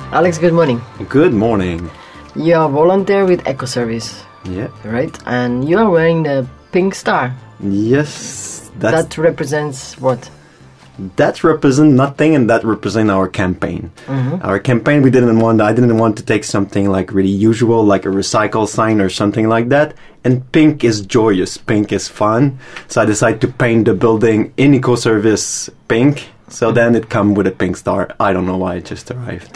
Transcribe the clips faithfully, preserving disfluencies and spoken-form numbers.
Alex, good morning. Good morning. You are a volunteer with EcoService. Yeah. Right? And you are wearing the pink star. Yes. That's, that represents what? That represents nothing, and that represents our campaign. Mm-hmm. Our campaign, we didn't want, I didn't want to take something like really usual, like a recycle sign or something like that. And pink is joyous. Pink is fun. So I decided to paint the building in EcoService pink. So then it come with a pink star. I don't know why it just arrived.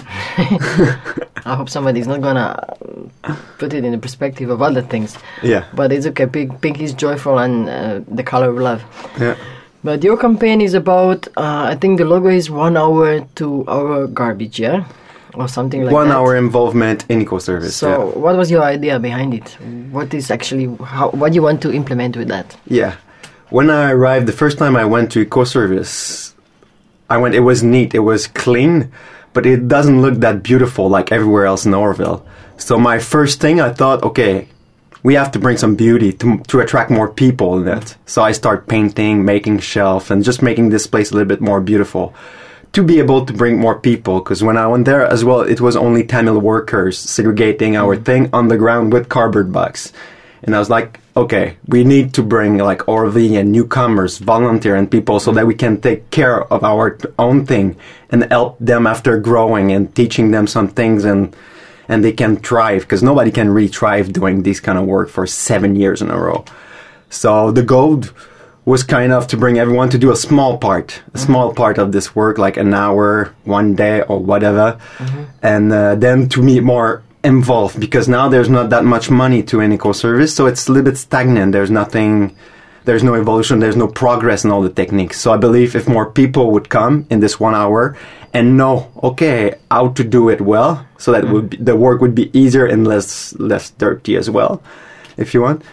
I hope somebody's not gonna put it in the perspective of other things. Yeah. But it's okay. Pink, pink is joyful and uh, the color of love. Yeah. But your campaign is about, uh, I think the logo is one hour to our garbage, yeah? Or something like one that. One hour involvement in EcoService. So yeah. What was your idea behind it? What is actually, how, what you want to implement with that? Yeah. When I arrived, the first time I went to EcoService, I went, it was neat, it was clean, but it doesn't look that beautiful like everywhere else in Orville. So my first thing, I thought, okay, we have to bring some beauty to to attract more people in it. So I start painting, making shelf, and just making this place a little bit more beautiful to be able to bring more people. Because when I went there as well, it was only Tamil workers segregating our thing on the ground with cardboard box. And I was like, okay, we need to bring like Orvillian newcomers, volunteer and people so that we can take care of our own thing and help them after growing and teaching them some things and and they can thrive, because nobody can really thrive doing this kind of work for seven years in a row. So the goal was kind of to bring everyone to do a small part, a small part of this work, like an hour, one day or whatever, mm-hmm. and uh, then to be more involved, because now there's not that much money to an EcoService, so it's a little bit stagnant. There's nothing, there's no evolution, there's no progress in all the techniques. So I believe if more people would come in this one hour and know, okay, how to do it well, so that mm. would be, the work would be easier and less less dirty as well, if you want.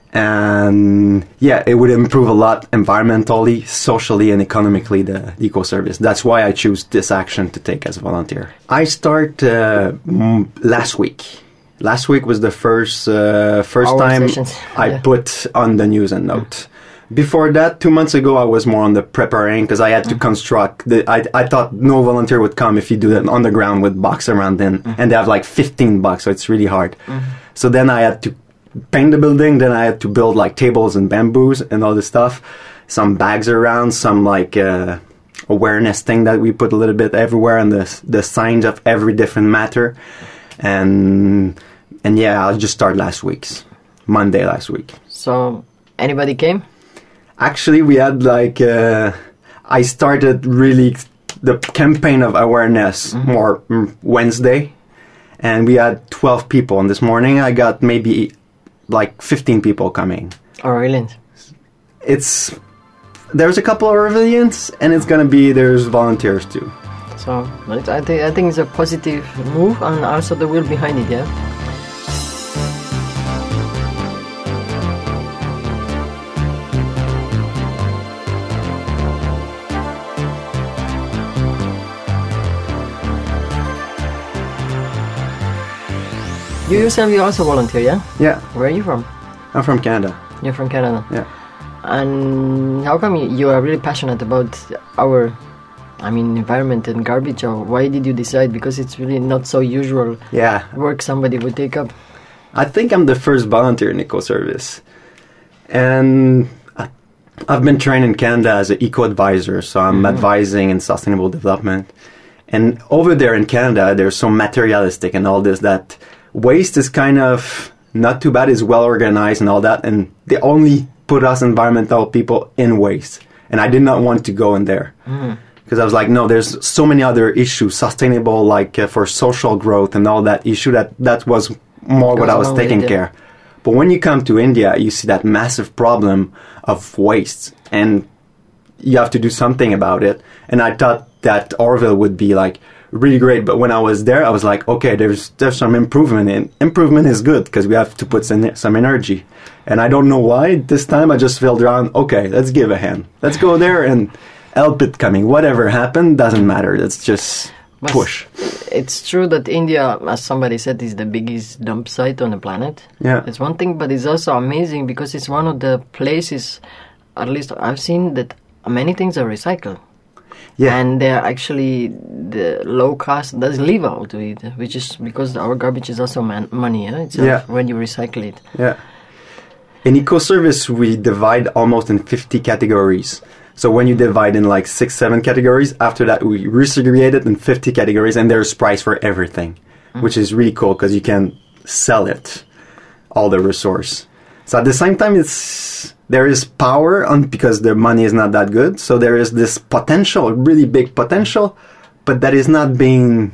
And yeah, it would improve a lot environmentally, socially, and economically the EcoService. That's why I choose this action to take as a volunteer. I start uh, m- last week. Last week was the first uh, first Our time sessions. I yeah. put on the news and note. Before that, two months ago, I was more on the preparing because I had to mm. construct. The, I I thought no volunteer would come if you do that on the ground with box around them, mm. and they have like fifteen bucks, so it's really hard. Mm. So then I had to paint the building, then I had to build like tables and bamboos and all this stuff, some bags around, some like uh, awareness thing that we put a little bit everywhere, and the the signs of every different matter, and and yeah, I just started last week's Monday last week. So anybody came? Actually, we had like uh, I started really the campaign of awareness mm-hmm. more mm, Wednesday, and we had twelve people. And this morning, I got maybe like fifteen people coming. Orvillians. It's there's a couple of Orvillians, and it's gonna be there's volunteers too. So I think I think it's a positive move, and also the will behind it. Yeah. You yourself, you also volunteer, yeah? Yeah. Where are you from? I'm from Canada. You're from Canada? Yeah. And how come you, you are really passionate about our, I mean, environment and garbage? Or why did you decide? Because it's really not so usual yeah. work somebody would take up. I think I'm the first volunteer in EcoService. And I, I've been trained in Canada as an eco-advisor, so I'm mm-hmm. advising in sustainable development. And over there in Canada, they're so materialistic and all this that waste is kind of not too bad, it's well organized and all that, and they only put us environmental people in waste. And I did not want to go in there. Because mm. I was like, no, there's so many other issues, sustainable, like uh, for social growth and all that issue, that that was more what I was taking care. But when you come to India, you see that massive problem of waste, and you have to do something about it. And I thought that Orville would be like really great, but when I was there, I was like, okay, there's there's some improvement, and improvement is good because we have to put some, some energy. And I don't know why this time I just felt around, okay, let's give a hand. Let's go there and help it coming. Whatever happened, doesn't matter. Let's just but push. It's true that India, as somebody said, is the biggest dump site on the planet. Yeah. It's one thing, but it's also amazing because it's one of the places, at least I've seen, that many things are recycled. Yeah. And they're actually the low cost does live out of it, which is because our garbage is also man- money. Huh? It's Yeah. when you recycle it. Yeah. In eco-service, we divide almost in fifty categories. So when you divide in like six, seven categories, after that we resegregate it in fifty categories, and there's price for everything, mm. which is really cool because you can sell it, all the resource. So at the same time, it's there is power on because the money is not that good. So there is this potential, really big potential, but that is not being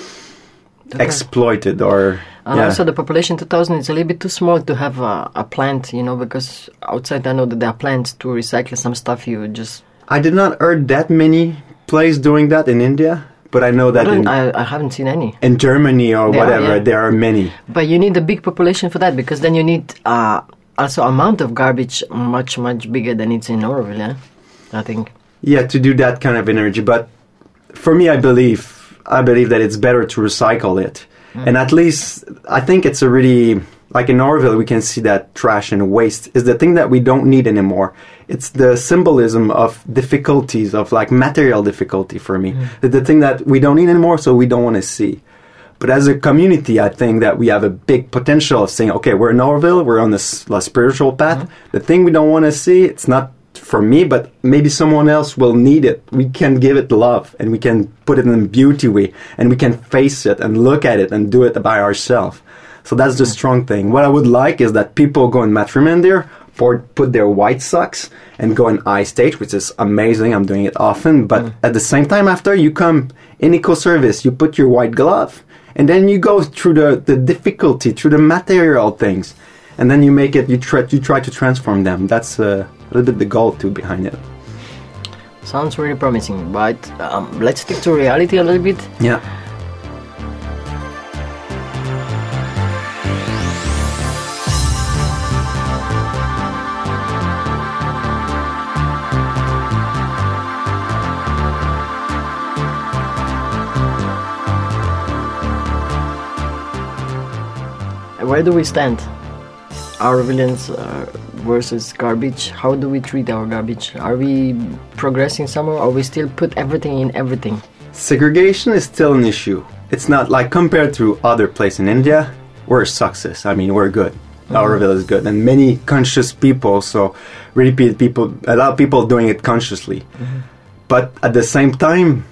okay. exploited or. And yeah. also the population two thousand is a little bit too small to have a, a plant, you know, because outside I know that there are plants to recycle some stuff you just... I did not heard that many places doing that in India, but I know that I, in, I, I haven't seen any. In Germany or there whatever, are, yeah. there are many. But you need a big population for that, because then you need uh, also amount of garbage much, much bigger than it's in Oroville, yeah? I think. Yeah, to do that kind of energy. But for me, I believe, I believe that it's better to recycle it. Mm. And at least, I think it's a really, like in Oroville, we can see that trash and waste is the thing that we don't need anymore. It's the symbolism of difficulties, of like material difficulty for me. Mm. The, the thing that we don't need anymore, so we don't want to see. But as a community, I think that we have a big potential of saying, okay, we're in Oroville, we're on this uh, spiritual path. Mm. The thing we don't want to see, it's not for me, but maybe someone else will need it. We can give it love, and we can put it in a beauty way, and we can face it and look at it and do it by ourselves. So that's the strong thing. What I would like is that people go in Matrimon there, or put their white socks and go in I stage, which is amazing. I'm doing it often. But mm. at the same time, after you come in eco-service, you put your white glove, and then you go through the, the difficulty, through the material things, and then you make it, you try, you try to transform them. That's uh, a little bit the goal too behind it. Sounds really promising, but um, let's stick to reality a little bit. Yeah. Where do we stand? Our villains uh, versus garbage. How do we treat our garbage? Are we progressing somewhere, or we still put everything in everything? Segregation is still an issue. It's not like compared to other places in India, we're a success. I mean, we're good. Mm-hmm. Oroville is good. And many conscious people, so really people, a lot of people doing it consciously. Mm-hmm. But at the same time,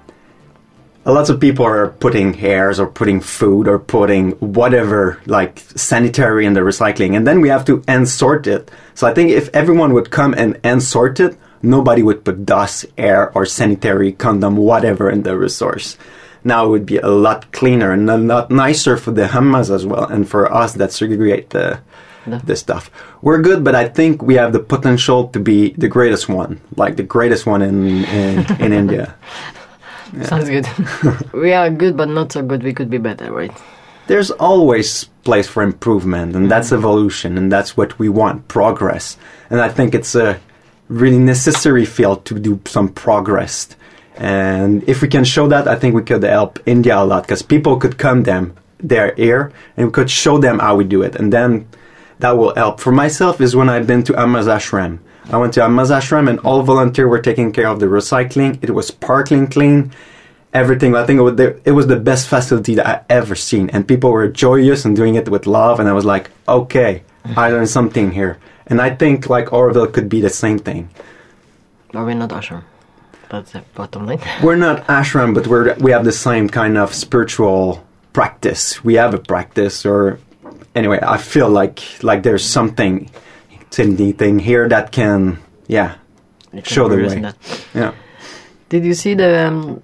a lot of people are putting hairs or putting food or putting whatever, like sanitary in the recycling. And then we have to end sort it. So I think if everyone would come and end sort it, nobody would put dust, air, or sanitary, condom, whatever in the resource. Now it would be a lot cleaner and a lot nicer for the Hamas as well, and for us that segregate the, no. the stuff. We're good, but I think we have the potential to be the greatest one, like the greatest one in, in, in India. Yeah. Sounds good. We are good, but not so good. We could be better, right? There's always place for improvement, and mm-hmm. that's evolution, and that's what we want, progress. And I think it's a really necessary field to do some progress. And if we can show that, I think we could help India a lot, because people could come them there here, and we could show them how we do it, and then that will help. For myself is when I've been to Amaz Ashram. I went to Amaz Ashram, and all volunteers were taking care of the recycling. It was sparkling clean, everything. I think it was, the, it was the best facility that I ever seen, and people were joyous and doing it with love. And I was like, okay, I learned something here. And I think like Oroville could be the same thing. But we're not ashram. That's the bottom line. We're not ashram, but we're we have the same kind of spiritual practice. We have a practice, or anyway, I feel like like there's something. Anything here that can, yeah, can show the way. Yeah. Did you see the um,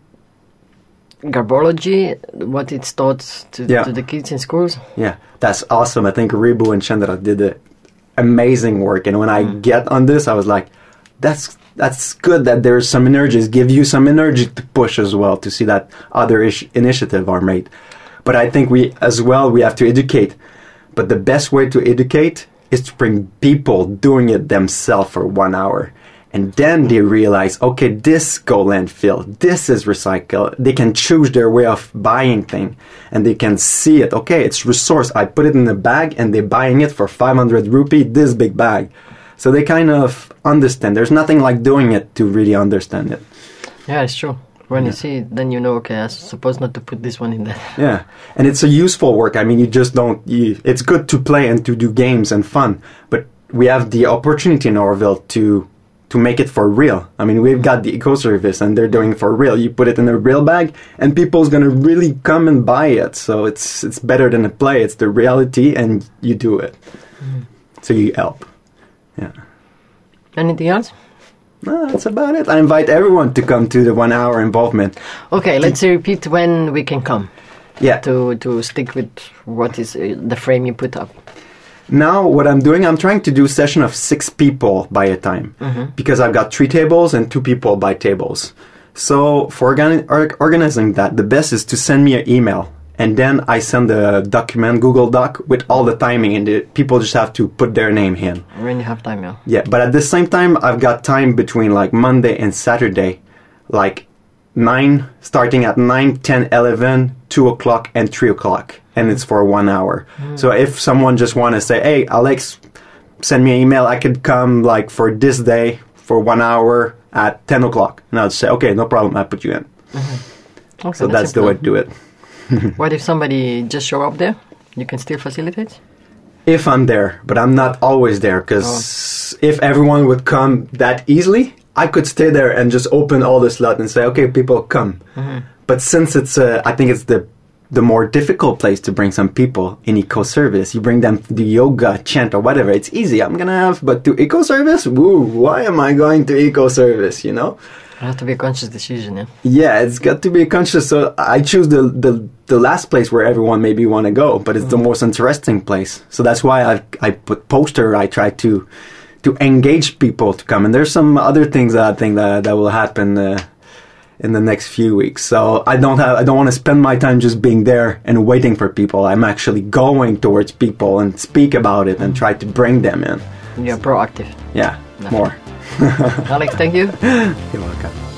garbology? What it's taught to, yeah. to the kids in schools? Yeah, that's awesome. I think Ribu and Chandra did the amazing work. And when I mm. get on this, I was like, that's that's good that there's some energies, give you some energy to push as well to see that other ish- initiative are made. But I think we as well we have to educate. But the best way to educate is to bring people doing it themselves for one hour. And then they realize, okay, this go landfill, this is recycle. They can choose their way of buying thing. And they can see it. Okay, it's resource. I put it in a bag and they're buying it for five hundred rupee, this big bag. So they kind of understand. There's nothing like doing it to really understand it. Yeah, it's true. When Yeah. you see it, then you know, okay, I'm supposed not to put this one in there. Yeah, and it's a useful work. I mean, you just don't. You, it's good to play and to do games and fun, but we have the opportunity in Orville to to make it for real. I mean, we've got the eco service, and they're doing it for real. You put it in a real bag, and people's gonna really come and buy it. So it's it's better than a play. It's the reality, and you do it. Mm. So you help. Yeah. Anything else? No, that's about it. I invite everyone to come to the one hour involvement. Okay, let's repeat when we can come. Yeah. To to stick with what is uh, the frame you put up. Now, what I'm doing, I'm trying to do a session of six people by a time. Mm-hmm. Because I've got three tables and two people by tables. So, for organi- or- organizing that, the best is to send me an email. And then I send a document, Google Doc, with all the timing. And the people just have to put their name in. When you have time, yeah. Yeah, but at the same time, I've got time between like Monday and Saturday. Like nine, starting at nine, ten, eleven, two o'clock, and three o'clock. And it's for one hour. Mm. So if someone just want to say, hey, Alex, send me an email, I could come like for this day for one hour at ten o'clock. And I'll say, okay, no problem, I'll put you in. Mm-hmm. Okay, so that's, that's the way to do it. What if somebody just show up there? You can still facilitate? If I'm there, but I'm not always there, because oh. if everyone would come that easily, I could stay there and just open all the slot and say, okay, people come. Mm-hmm. But since it's, uh, I think it's the the more difficult place to bring some people in eco-service. You bring them to the yoga, chant, or whatever. It's easy. I'm going to have, but to eco-service? Woo, why am I going to eco-service, you know? It has to be a conscious decision, yeah? Yeah, it's got to be conscious. So I choose the, the, the last place where everyone maybe want to go, but it's mm-hmm. the most interesting place. So that's why I I put poster. I try to to engage people to come. And there's some other things that I think that, that will happen uh, in the next few weeks. So I don't have, I don't want to spend my time just being there and waiting for people. I'm actually going towards people and speak about it and try to bring them in. You're proactive. Yeah, Definitely. More. Alex, thank you. You're welcome.